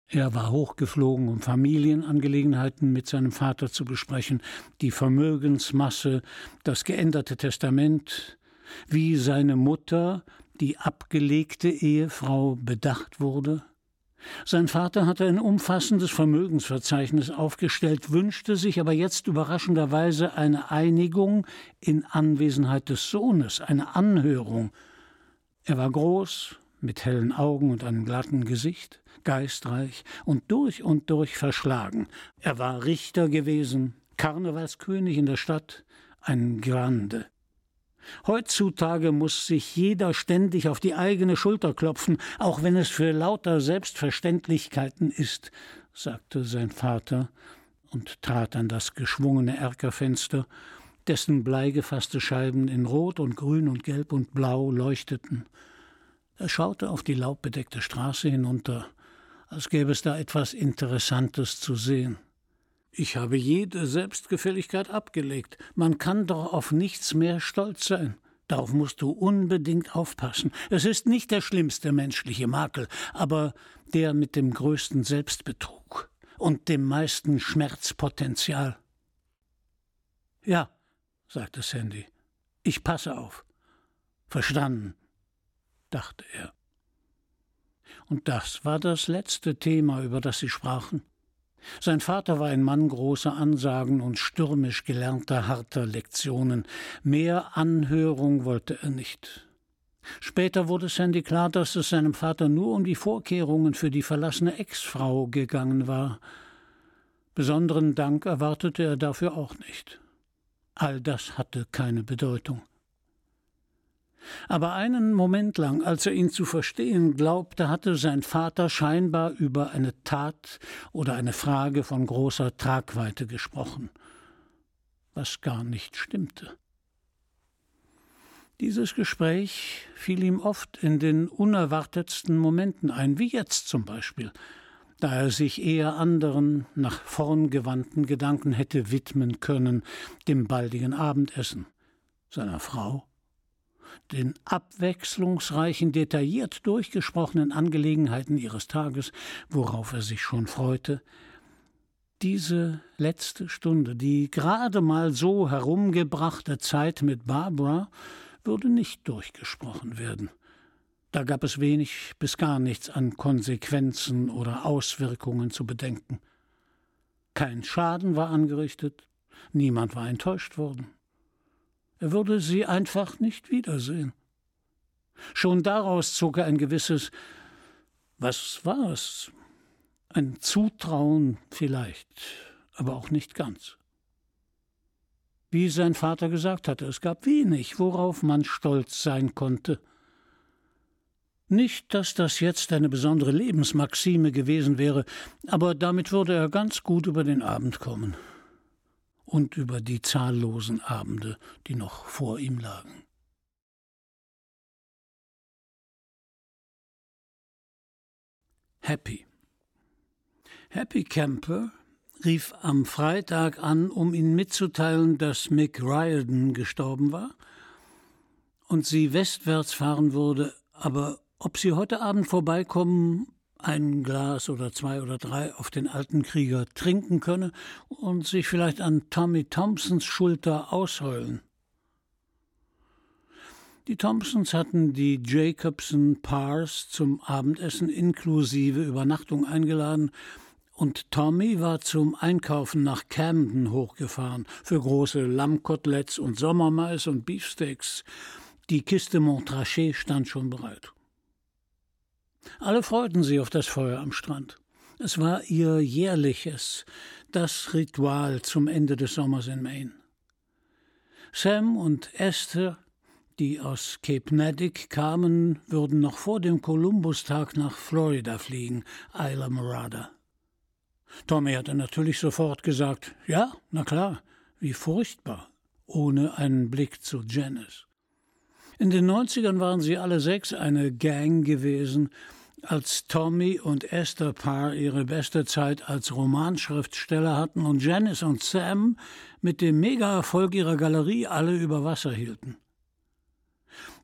Er war hochgeflogen, um Familienangelegenheiten mit seinem Vater zu besprechen, die Vermögensmasse, das geänderte Testament, wie seine Mutter, die abgelegte Ehefrau, bedacht wurde. Sein Vater hatte ein umfassendes Vermögensverzeichnis aufgestellt, wünschte sich aber jetzt überraschenderweise eine Einigung in Anwesenheit des Sohnes, eine Anhörung. Er war groß, mit hellen Augen und einem glatten Gesicht, geistreich und durch verschlagen. Er war Richter gewesen, Karnevalskönig in der Stadt, ein Grande. Heutzutage muss sich jeder ständig auf die eigene Schulter klopfen, auch wenn es für lauter Selbstverständlichkeiten ist, sagte sein Vater und trat an das geschwungene Erkerfenster, dessen bleigefasste Scheiben in Rot und Grün und Gelb und Blau leuchteten. Er schaute auf die laubbedeckte Straße hinunter, als gäbe es da etwas Interessantes zu sehen. »Ich habe jede Selbstgefälligkeit abgelegt. Man kann doch auf nichts mehr stolz sein. Darauf musst du unbedingt aufpassen. Es ist nicht der schlimmste menschliche Makel, aber der mit dem größten Selbstbetrug und dem meisten Schmerzpotenzial.« »Ja«, sagte Sandy, »ich passe auf.« »Verstanden«, dachte er. Und das war das letzte Thema, über das sie sprachen. Sein Vater war ein Mann großer Ansagen und stürmisch gelernter, harter Lektionen. Mehr Anhörung wollte er nicht. Später wurde Sandy klar, dass es seinem Vater nur um die Vorkehrungen für die verlassene Ex-Frau gegangen war. Besonderen Dank erwartete er dafür auch nicht. All das hatte keine Bedeutung. Aber einen Moment lang, als er ihn zu verstehen glaubte, hatte sein Vater scheinbar über eine Tat oder eine Frage von großer Tragweite gesprochen, was gar nicht stimmte. Dieses Gespräch fiel ihm oft in den unerwartetsten Momenten ein, wie jetzt zum Beispiel, da er sich eher anderen, nach vorn gewandten Gedanken hätte widmen können, dem baldigen Abendessen, seiner Frau, den abwechslungsreichen, detailliert durchgesprochenen Angelegenheiten ihres Tages, worauf er sich schon freute. Diese letzte Stunde, die gerade mal so herumgebrachte Zeit mit Barbara, würde nicht durchgesprochen werden. Da gab es wenig bis gar nichts an Konsequenzen oder Auswirkungen zu bedenken. Kein Schaden war angerichtet, niemand war enttäuscht worden. Er würde sie einfach nicht wiedersehen. Schon daraus zog er ein gewisses, was war es? Ein Zutrauen vielleicht, aber auch nicht ganz. Wie sein Vater gesagt hatte, es gab wenig, worauf man stolz sein konnte. Nicht, dass das jetzt eine besondere Lebensmaxime gewesen wäre, aber damit würde er ganz gut über den Abend kommen. Und über die zahllosen Abende, die noch vor ihm lagen. Happy Camper rief am Freitag an, um ihm mitzuteilen, dass Mick Riordan gestorben war und sie westwärts fahren würde, aber ob sie heute Abend vorbeikommen, ein Glas oder 2 oder 3 auf den alten Krieger trinken könne und sich vielleicht an Tommy Thompsons Schulter ausheulen. Die Thompsons hatten die Jacobson Parrs zum Abendessen inklusive Übernachtung eingeladen und Tommy war zum Einkaufen nach Camden hochgefahren für große Lammkoteletts und Sommermais und Beefsteaks. Die Kiste Montrachet stand schon bereit. Alle freuten sich auf das Feuer am Strand. Es war ihr jährliches, das Ritual zum Ende des Sommers in Maine. Sam und Esther, die aus Cape Maddock kamen, würden noch vor dem Columbus-Tag nach Florida fliegen, Isla Morada. Tommy hatte natürlich sofort gesagt, ja, na klar, wie furchtbar, ohne einen Blick zu Janice. In den 90ern waren sie alle 6 eine Gang gewesen, als Tommy und Esther Parr ihre beste Zeit als Romanschriftsteller hatten und Janice und Sam mit dem Mega-Erfolg ihrer Galerie alle über Wasser hielten.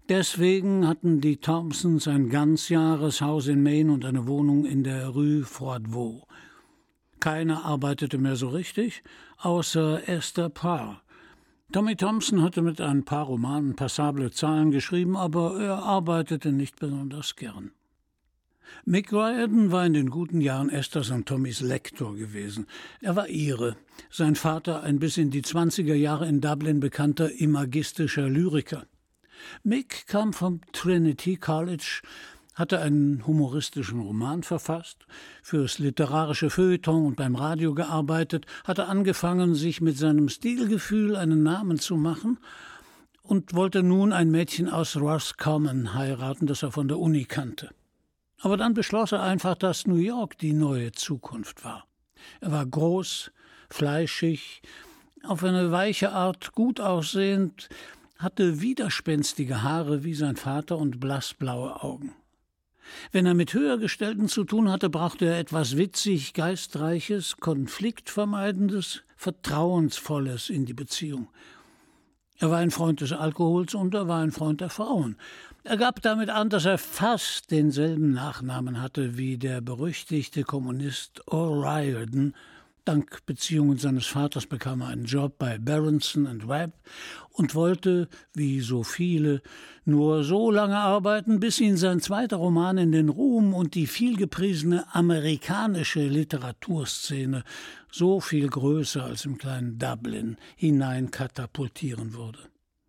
Deswegen hatten die Thompsons ein Ganzjahreshaus in Maine und eine Wohnung in der Rue Froidevaux. Keiner arbeitete mehr so richtig, außer Esther Parr. Tommy Thompson hatte mit ein paar Romanen passable Zahlen geschrieben, aber er arbeitete nicht besonders gern. Mick Riordan war in den guten Jahren Esthers und Tommys Lektor gewesen. Er war Ire, sein Vater ein bis in die 20er Jahre in Dublin bekannter imagistischer Lyriker. Mick kam vom Trinity College, hatte einen humoristischen Roman verfasst, fürs literarische Feuilleton und beim Radio gearbeitet, hatte angefangen, sich mit seinem Stilgefühl einen Namen zu machen und wollte nun ein Mädchen aus Roscommon heiraten, das er von der Uni kannte. Aber dann beschloss er einfach, dass New York die neue Zukunft war. Er war groß, fleischig, auf eine weiche Art gut aussehend, hatte widerspenstige Haare wie sein Vater und blassblaue Augen. Wenn er mit Höhergestellten zu tun hatte, brachte er etwas witzig, Geistreiches, Konfliktvermeidendes, Vertrauensvolles in die Beziehung. Er war ein Freund des Alkohols und er war ein Freund der Frauen. Er gab damit an, dass er fast denselben Nachnamen hatte wie der berüchtigte Kommunist O'Riordan. Dank Beziehungen seines Vaters bekam er einen Job bei Berenson & Webb und wollte, wie so viele, nur so lange arbeiten, bis ihn sein zweiter Roman in den Ruhm und die vielgepriesene amerikanische Literaturszene, so viel größer als im kleinen Dublin, hineinkatapultieren würde.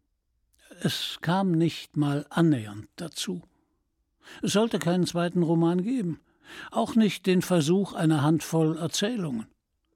Es kam nicht mal annähernd dazu. Es sollte keinen zweiten Roman geben, auch nicht den Versuch einer Handvoll Erzählungen.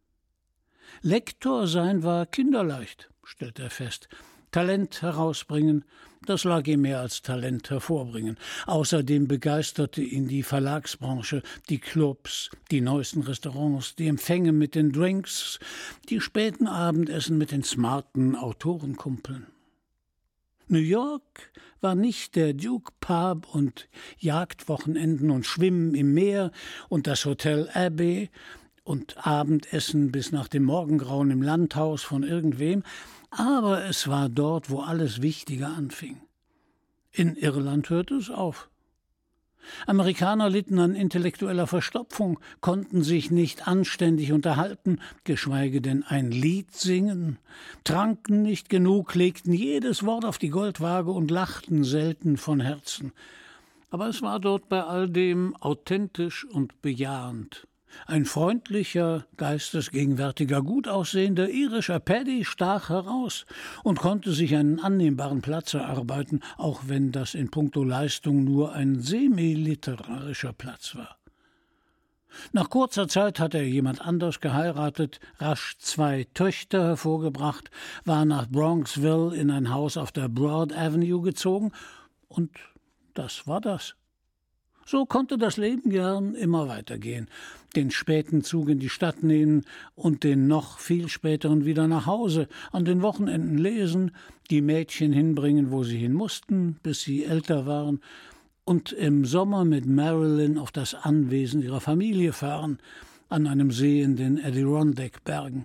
Lektor sein war kinderleicht, stellte er fest. Talent herausbringen, das lag ihm mehr als Talent hervorbringen. Außerdem begeisterte ihn die Verlagsbranche, die Clubs, die neuesten Restaurants, die Empfänge mit den Drinks, die späten Abendessen mit den smarten Autorenkumpeln. New York war nicht der Duke Pub und Jagdwochenenden und Schwimmen im Meer und das Hotel Abbey und Abendessen bis nach dem Morgengrauen im Landhaus von irgendwem, aber es war dort, wo alles Wichtige anfing. In Irland hörte es auf. Amerikaner litten an intellektueller Verstopfung, konnten sich nicht anständig unterhalten, geschweige denn ein Lied singen, tranken nicht genug, legten jedes Wort auf die Goldwaage und lachten selten von Herzen. Aber es war dort bei all dem authentisch und bejahend. Ein freundlicher, geistesgegenwärtiger, gut aussehender irischer Paddy stach heraus und konnte sich einen annehmbaren Platz erarbeiten, auch wenn das in puncto Leistung nur ein semi-literarischer Platz war. Nach kurzer Zeit hatte er jemand anders geheiratet, rasch 2 Töchter hervorgebracht, war nach Bronxville in ein Haus auf der Broad Avenue gezogen und das war das. So konnte das Leben gern immer weitergehen, den späten Zug in die Stadt nehmen und den noch viel späteren wieder nach Hause, an den Wochenenden lesen, die Mädchen hinbringen, wo sie hin mussten, bis sie älter waren, und im Sommer mit Marilyn auf das Anwesen ihrer Familie fahren, an einem See in den Adirondack-Bergen.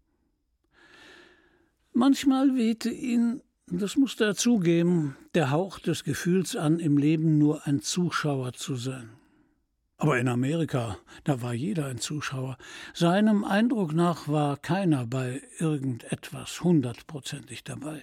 Manchmal wehte ihn, das musste er zugeben, der Hauch des Gefühls an, im Leben nur ein Zuschauer zu sein. Aber in Amerika, da war jeder ein Zuschauer. Seinem Eindruck nach war keiner bei irgendetwas 100%ig dabei.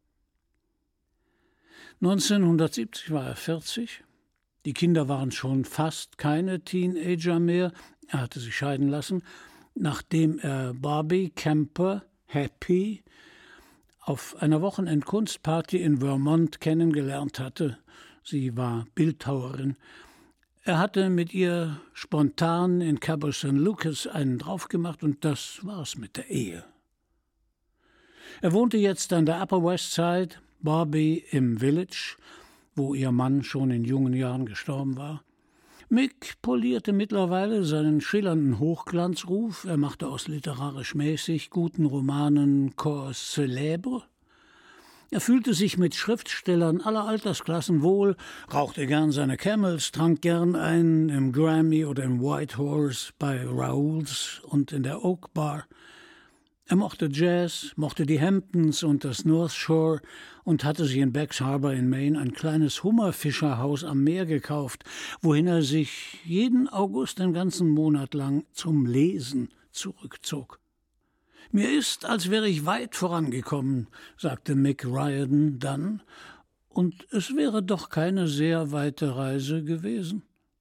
1970 war er 40. Die Kinder waren schon fast keine Teenager mehr. Er hatte sich scheiden lassen, nachdem er Barbie Camper Happy auf einer Wochenendkunstparty in Vermont kennengelernt hatte. Sie war Bildhauerin. Er hatte mit ihr spontan in Cabo San Lucas einen draufgemacht und das war's mit der Ehe. Er wohnte jetzt an der Upper West Side, Barbie im Village, wo ihr Mann schon in jungen Jahren gestorben war. Mick polierte mittlerweile seinen schillernden Hochglanzruf. Er machte aus literarisch mäßig guten Romanen Corps célèbres. Er fühlte sich mit Schriftstellern aller Altersklassen wohl, rauchte gern seine Camels, trank gern einen im Grammy oder im White Horse bei Raoul's und in der Oak Bar. Er mochte Jazz, mochte die Hamptons und das North Shore und hatte sich in Bags Harbor in Maine ein kleines Hummerfischerhaus am Meer gekauft, wohin er sich jeden August den ganzen Monat lang zum Lesen zurückzog. »Mir ist, als wäre ich weit vorangekommen«, sagte Mick Riordan dann, und es wäre doch keine sehr weite Reise gewesen.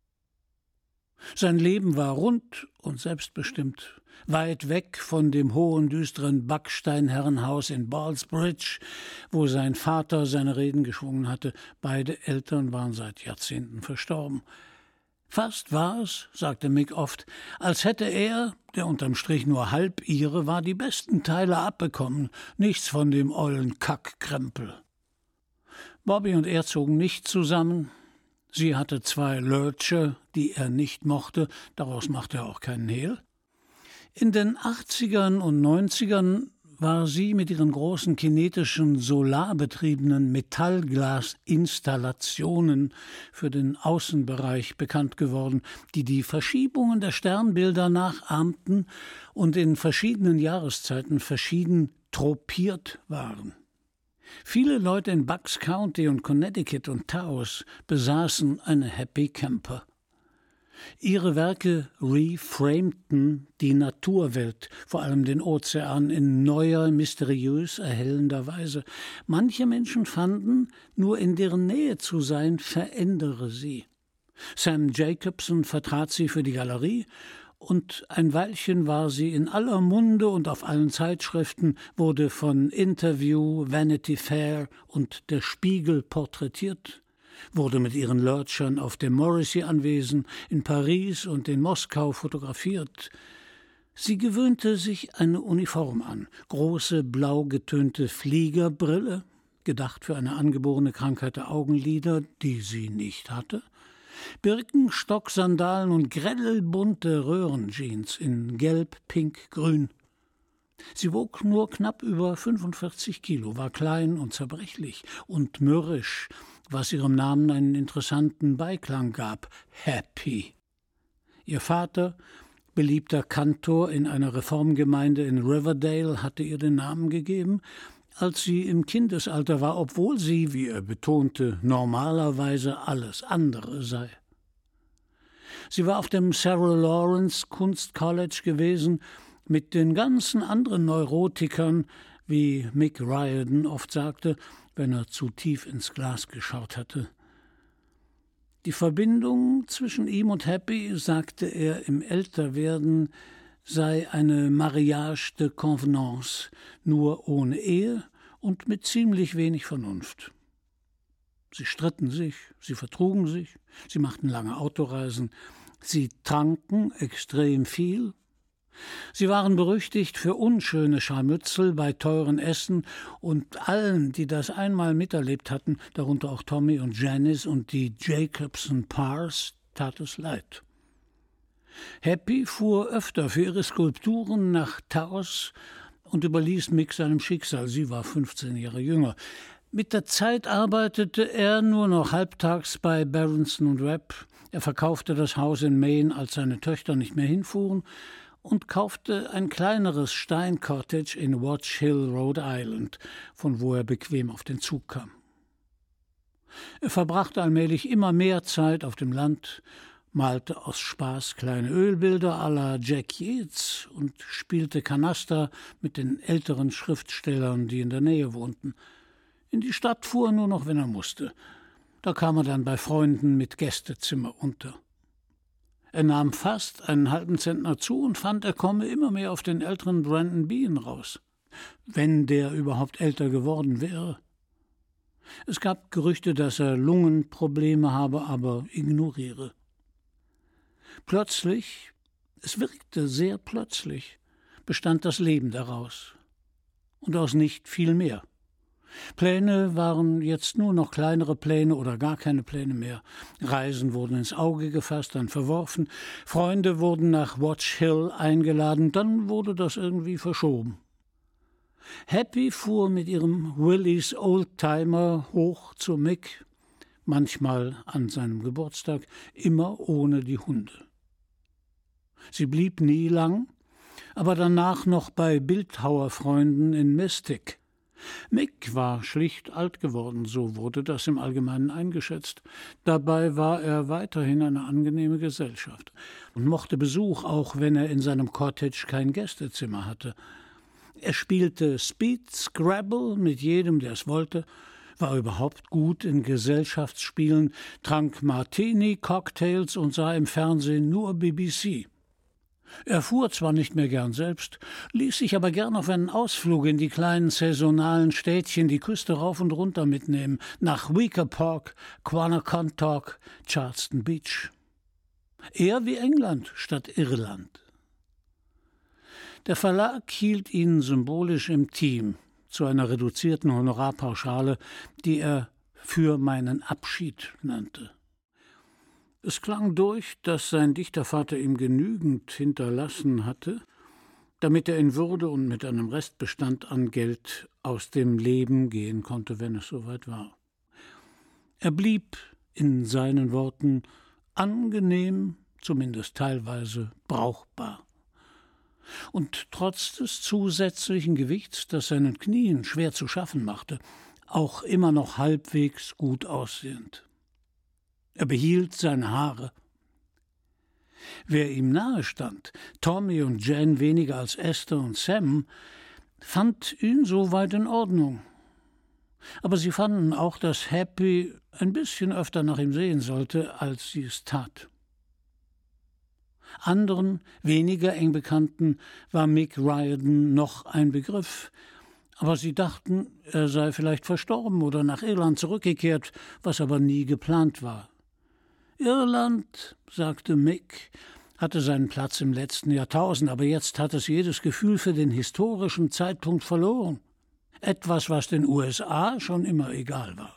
Sein Leben war rund und selbstbestimmt, weit weg von dem hohen, düsteren Backsteinherrenhaus in Ballsbridge, wo sein Vater seine Reden geschwungen hatte. Beide Eltern waren seit Jahrzehnten verstorben. Fast war es, sagte Mick oft, als hätte er, der unterm Strich nur halb Ire war, die besten Teile abbekommen, nichts von dem ollen Kackkrempel. Bobby und er zogen nicht zusammen. Sie hatte 2 Lurcher, die er nicht mochte, daraus machte er auch keinen Hehl. In den 80ern und 90ern war sie mit ihren großen kinetischen, solarbetriebenen Metallglasinstallationen für den Außenbereich bekannt geworden, die die Verschiebungen der Sternbilder nachahmten und in verschiedenen Jahreszeiten verschieden tropiert waren. Viele Leute in Bucks County und Connecticut und Taos besaßen eine Happy Camper. Ihre Werke reframten die Naturwelt, vor allem den Ozean, in neuer, mysteriös erhellender Weise. Manche Menschen fanden, nur in deren Nähe zu sein, verändere sie. Sam Jacobson vertrat sie für die Galerie, und ein Weilchen war sie in aller Munde und auf allen Zeitschriften, wurde von Interview, Vanity Fair und Der Spiegel porträtiert, wurde mit ihren Lurchern auf dem Morrissey-Anwesen in Paris und in Moskau fotografiert. Sie gewöhnte sich eine Uniform an, große blau getönte Fliegerbrille, gedacht für eine angeborene Krankheit der Augenlider, die sie nicht hatte, Birkenstock-Sandalen und grellbunte Röhrenjeans in Gelb, Pink, Grün. Sie wog nur knapp über 45 Kilo, war klein und zerbrechlich und mürrisch, was ihrem Namen einen interessanten Beiklang gab: Happy. Ihr Vater, beliebter Kantor in einer Reformgemeinde in Riverdale, hatte ihr den Namen gegeben, als sie im Kindesalter war, obwohl sie, wie er betonte, normalerweise alles andere sei. Sie war auf dem Sarah Lawrence Kunst College gewesen, mit den ganzen anderen Neurotikern, wie Mick Riordan oft sagte, wenn er zu tief ins Glas geschaut hatte. Die Verbindung zwischen ihm und Happy, sagte er im Älterwerden, sei eine Mariage de Convenance, nur ohne Ehe und mit ziemlich wenig Vernunft. Sie stritten sich, sie vertrugen sich, sie machten lange Autoreisen, sie tranken extrem viel. Sie waren berüchtigt für unschöne Scharmützel bei teuren Essen, und allen, die das einmal miterlebt hatten, darunter auch Tommy und Janice und die Jacobson Pars, tat es leid. Happy fuhr öfter für ihre Skulpturen nach Taos und überließ Mick seinem Schicksal. Sie war 15 Jahre jünger. Mit der Zeit arbeitete er nur noch halbtags bei Berenson & Webb. Er verkaufte das Haus in Maine, als seine Töchter nicht mehr hinfuhren, und kaufte ein kleineres Steincottage in Watch Hill, Rhode Island, von wo er bequem auf den Zug kam. Er verbrachte allmählich immer mehr Zeit auf dem Land, malte aus Spaß kleine Ölbilder à la Jack Yeats und spielte Kanaster mit den älteren Schriftstellern, die in der Nähe wohnten. In die Stadt fuhr er nur noch, wenn er musste. Da kam er dann bei Freunden mit Gästezimmer unter. Er nahm fast einen halben Zentner zu und fand, er komme immer mehr auf den älteren Brandon Bean raus, wenn der überhaupt älter geworden wäre. Es gab Gerüchte, dass er Lungenprobleme habe, aber ignoriere. Plötzlich, es wirkte sehr plötzlich, bestand das Leben daraus. Und aus nicht viel mehr. Pläne waren jetzt nur noch kleinere Pläne oder gar keine Pläne mehr. Reisen wurden ins Auge gefasst, dann verworfen. Freunde wurden nach Watch Hill eingeladen, dann wurde das irgendwie verschoben. Happy fuhr mit ihrem Willys Oldtimer hoch zu Mick, manchmal an seinem Geburtstag, immer ohne die Hunde. Sie blieb nie lang, aber danach noch bei Bildhauerfreunden in Mystic. Mick war schlicht alt geworden, so wurde das im Allgemeinen eingeschätzt. Dabei war er weiterhin eine angenehme Gesellschaft und mochte Besuch, auch wenn er in seinem Cottage kein Gästezimmer hatte. Er spielte Speed, Scrabble mit jedem, der es wollte, war überhaupt gut in Gesellschaftsspielen, trank Martini, Cocktails und sah im Fernsehen nur BBC. Er fuhr zwar nicht mehr gern selbst, ließ sich aber gern auf einen Ausflug in die kleinen saisonalen Städtchen die Küste rauf und runter mitnehmen, nach Weaker Park, Quanacontoc, Charleston Beach. Eher wie England statt Irland. Der Verlag hielt ihn symbolisch im Team zu einer reduzierten Honorarpauschale, die er »für meinen Abschied« nannte. Es klang durch, dass sein Dichtervater ihm genügend hinterlassen hatte, damit er in Würde und mit einem Restbestand an Geld aus dem Leben gehen konnte, wenn es soweit war. Er blieb, in seinen Worten, angenehm, zumindest teilweise brauchbar. Und trotz des zusätzlichen Gewichts, das seinen Knien schwer zu schaffen machte, auch immer noch halbwegs gut aussehend. Er behielt seine Haare. Wer ihm nahe stand, Tommy und Jen weniger als Esther und Sam, fand ihn soweit in Ordnung. Aber sie fanden auch, dass Happy ein bisschen öfter nach ihm sehen sollte, als sie es tat. Anderen, weniger eng Bekannten, war Mick Riordan noch ein Begriff, aber sie dachten, er sei vielleicht verstorben oder nach Irland zurückgekehrt, was aber nie geplant war. Irland, sagte Mick, hatte seinen Platz im letzten Jahrtausend, aber jetzt hat es jedes Gefühl für den historischen Zeitpunkt verloren. Etwas, was den USA schon immer egal war.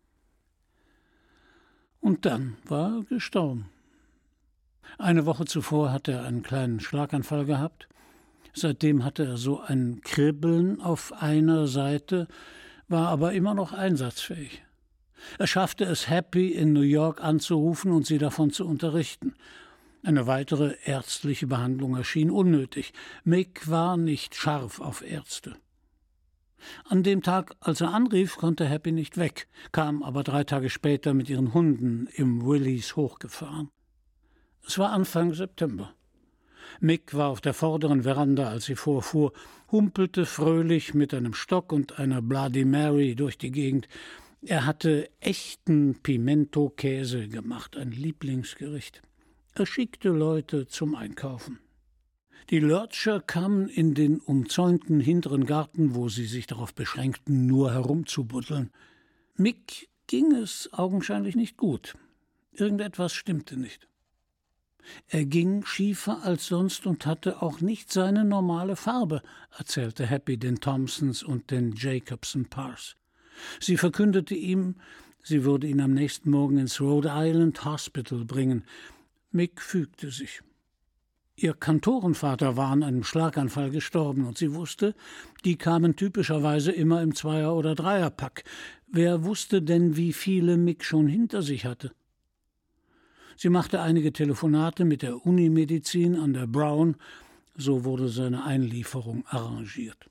Und dann war er gestorben. Eine Woche zuvor hatte er einen kleinen Schlaganfall gehabt. Seitdem hatte er so ein Kribbeln auf einer Seite, war aber immer noch einsatzfähig. Er schaffte es, Happy in New York anzurufen und sie davon zu unterrichten. Eine weitere ärztliche Behandlung erschien unnötig. Mick war nicht scharf auf Ärzte. An dem Tag, als er anrief, konnte Happy nicht weg, kam aber 3 Tage später mit ihren Hunden im Willys hochgefahren. Es war Anfang September. Mick war auf der vorderen Veranda, als sie vorfuhr, humpelte fröhlich mit einem Stock und einer Bloody Mary durch die Gegend. Er hatte echten Pimento-Käse gemacht, ein Lieblingsgericht. Er schickte Leute zum Einkaufen. Die Lurcher kamen in den umzäunten hinteren Garten, wo sie sich darauf beschränkten, nur herumzubuddeln. Mick ging es augenscheinlich nicht gut. Irgendetwas stimmte nicht. Er ging schiefer als sonst und hatte auch nicht seine normale Farbe, erzählte Happy den Thompsons und den Jacobson Parrs. Sie verkündete ihm, sie würde ihn am nächsten Morgen ins Rhode Island Hospital bringen. Mick fügte sich. Ihr Kantorenvater war an einem Schlaganfall gestorben und sie wusste, die kamen typischerweise immer im Zweier- oder Dreierpack. Wer wusste denn, wie viele Mick schon hinter sich hatte? Sie machte einige Telefonate mit der Unimedizin an der Brown, so wurde seine Einlieferung arrangiert.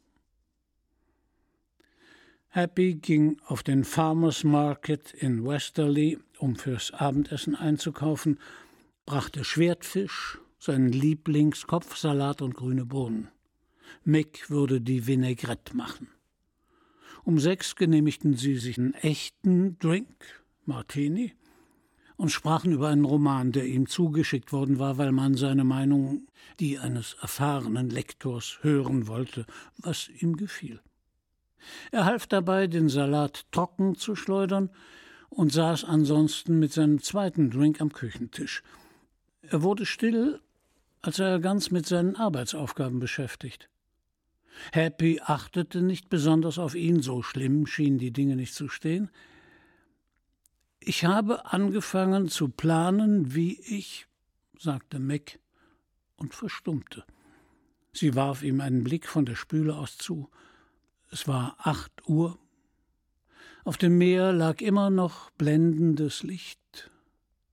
Happy ging auf den Farmers Market in Westerly, um fürs Abendessen einzukaufen, brachte Schwertfisch, seinen Lieblingskopfsalat und grüne Bohnen. Mick würde die Vinaigrette machen. Um 6 genehmigten sie sich einen echten Drink, Martini, und sprachen über einen Roman, der ihm zugeschickt worden war, weil man seine Meinung, die eines erfahrenen Lektors, hören wollte, was ihm gefiel. Er half dabei, den Salat trocken zu schleudern und saß ansonsten mit seinem zweiten Drink am Küchentisch. Er wurde still, als sei er ganz mit seinen Arbeitsaufgaben beschäftigt. Happy achtete nicht besonders auf ihn, so schlimm schienen die Dinge nicht zu stehen. »Ich habe angefangen zu planen, wie ich«, sagte Mick und verstummte. Sie warf ihm einen Blick von der Spüle aus zu. Es war 8 Uhr. Auf dem Meer lag immer noch blendendes Licht.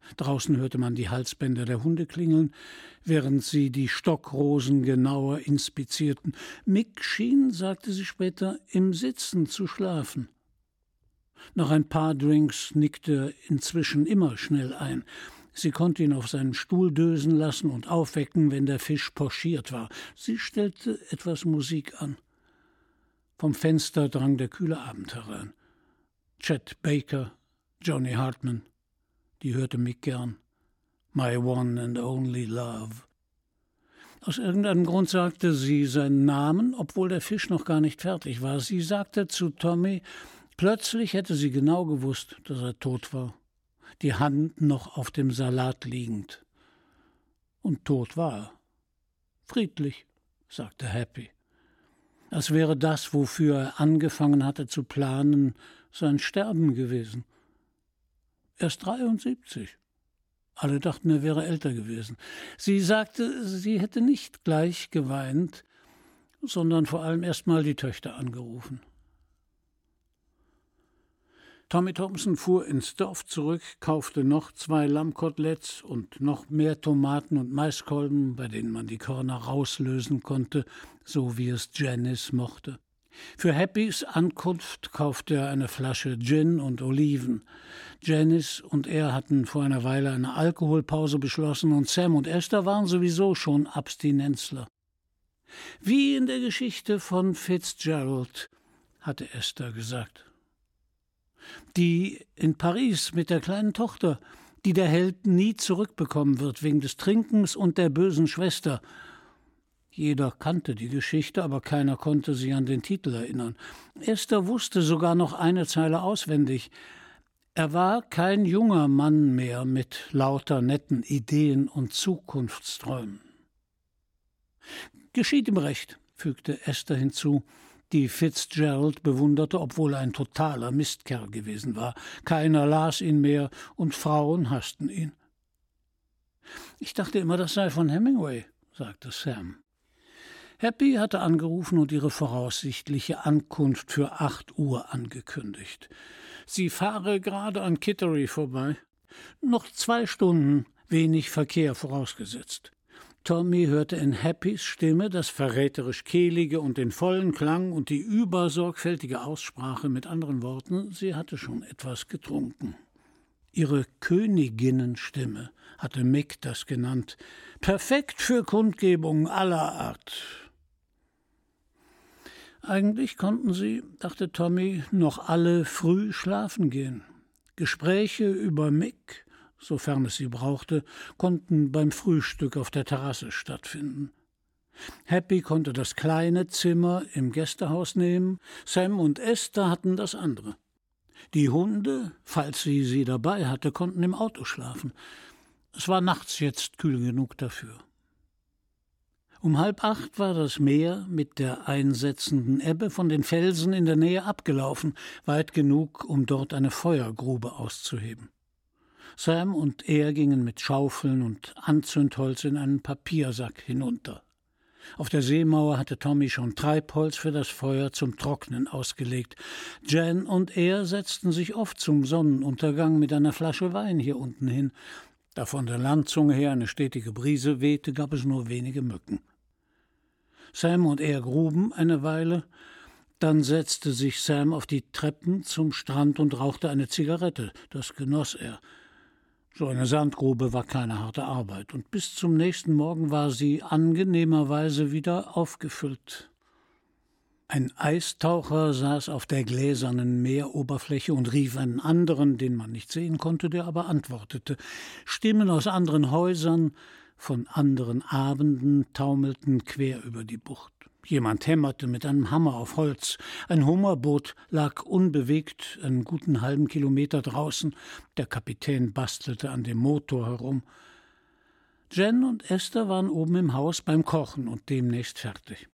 Draußen hörte man die Halsbänder der Hunde klingeln, während sie die Stockrosen genauer inspizierten. Mick schien, sagte sie später, im Sitzen zu schlafen. Nach ein paar Drinks nickte er inzwischen immer schnell ein. Sie konnte ihn auf seinen Stuhl dösen lassen und aufwecken, wenn der Fisch pochiert war. Sie stellte etwas Musik an. Vom Fenster drang der kühle Abend herein. Chet Baker, Johnny Hartman, die hörte Mick gern. My one and only love. Aus irgendeinem Grund sagte sie seinen Namen, obwohl der Fisch noch gar nicht fertig war. Sie sagte zu Tommy, plötzlich hätte sie genau gewusst, dass er tot war, die Hand noch auf dem Salat liegend. Und tot war er. Friedlich, sagte Happy. Als wäre das, wofür er angefangen hatte zu planen, sein Sterben gewesen. Erst 73. Alle dachten, er wäre älter gewesen. Sie sagte, sie hätte nicht gleich geweint, sondern vor allem erst mal die Töchter angerufen. Tommy Thompson fuhr ins Dorf zurück, kaufte noch 2 Lammkoteletts und noch mehr Tomaten und Maiskolben, bei denen man die Körner rauslösen konnte, so wie es Janice mochte. Für Happys Ankunft kaufte er eine Flasche Gin und Oliven. Janice und er hatten vor einer Weile eine Alkoholpause beschlossen und Sam und Esther waren sowieso schon Abstinenzler. Wie in der Geschichte von Fitzgerald, hatte Esther gesagt. Die in Paris mit der kleinen Tochter, die der Held nie zurückbekommen wird, wegen des Trinkens und der bösen Schwester. Jeder kannte die Geschichte, aber keiner konnte sich an den Titel erinnern. Esther wusste sogar noch eine Zeile auswendig. Er war kein junger Mann mehr mit lauter netten Ideen und Zukunftsträumen. Geschieht ihm recht, fügte Esther hinzu, die Fitzgerald bewunderte, obwohl er ein totaler Mistkerl gewesen war. Keiner las ihn mehr und Frauen hassten ihn. Ich dachte immer, das sei von Hemingway, sagte Sam. Happy hatte angerufen und ihre voraussichtliche Ankunft für 8 Uhr angekündigt. Sie fahre gerade an Kittery vorbei. Noch 2 Stunden, wenig Verkehr vorausgesetzt. Tommy hörte in Happys Stimme das verräterisch Kehlige und den vollen Klang und die übersorgfältige Aussprache, mit anderen Worten, sie hatte schon etwas getrunken. Ihre Königinnenstimme hatte Mick das genannt, perfekt für Kundgebungen aller Art. Eigentlich konnten sie, dachte Tommy, noch alle früh schlafen gehen. Gespräche über Mick, sofern es sie brauchte, konnten beim Frühstück auf der Terrasse stattfinden. Happy konnte das kleine Zimmer im Gästehaus nehmen, Sam und Esther hatten das andere. Die Hunde, falls sie dabei hatte, konnten im Auto schlafen. Es war nachts jetzt kühl genug dafür. Um 7:30 war das Meer mit der einsetzenden Ebbe von den Felsen in der Nähe abgelaufen, weit genug, um dort eine Feuergrube auszuheben. Sam und er gingen mit Schaufeln und Anzündholz in einen Papiersack hinunter. Auf der Seemauer hatte Tommy schon Treibholz für das Feuer zum Trocknen ausgelegt. Jan und er setzten sich oft zum Sonnenuntergang mit einer Flasche Wein hier unten hin. Da von der Landzunge her eine stetige Brise wehte, gab es nur wenige Mücken. Sam und er gruben eine Weile, dann setzte sich Sam auf die Treppen zum Strand und rauchte eine Zigarette. Das genoss er. So eine Sandgrube war keine harte Arbeit, und bis zum nächsten Morgen war sie angenehmerweise wieder aufgefüllt. Ein Eistaucher saß auf der gläsernen Meeroberfläche und rief einen anderen, den man nicht sehen konnte, der aber antwortete. Stimmen aus anderen Häusern, von anderen Abenden taumelten quer über die Bucht. Jemand hämmerte mit einem Hammer auf Holz. Ein Hummerboot lag unbewegt einen guten halben Kilometer draußen. Der Kapitän bastelte an dem Motor herum. Jen und Esther waren oben im Haus beim Kochen und demnächst fertig.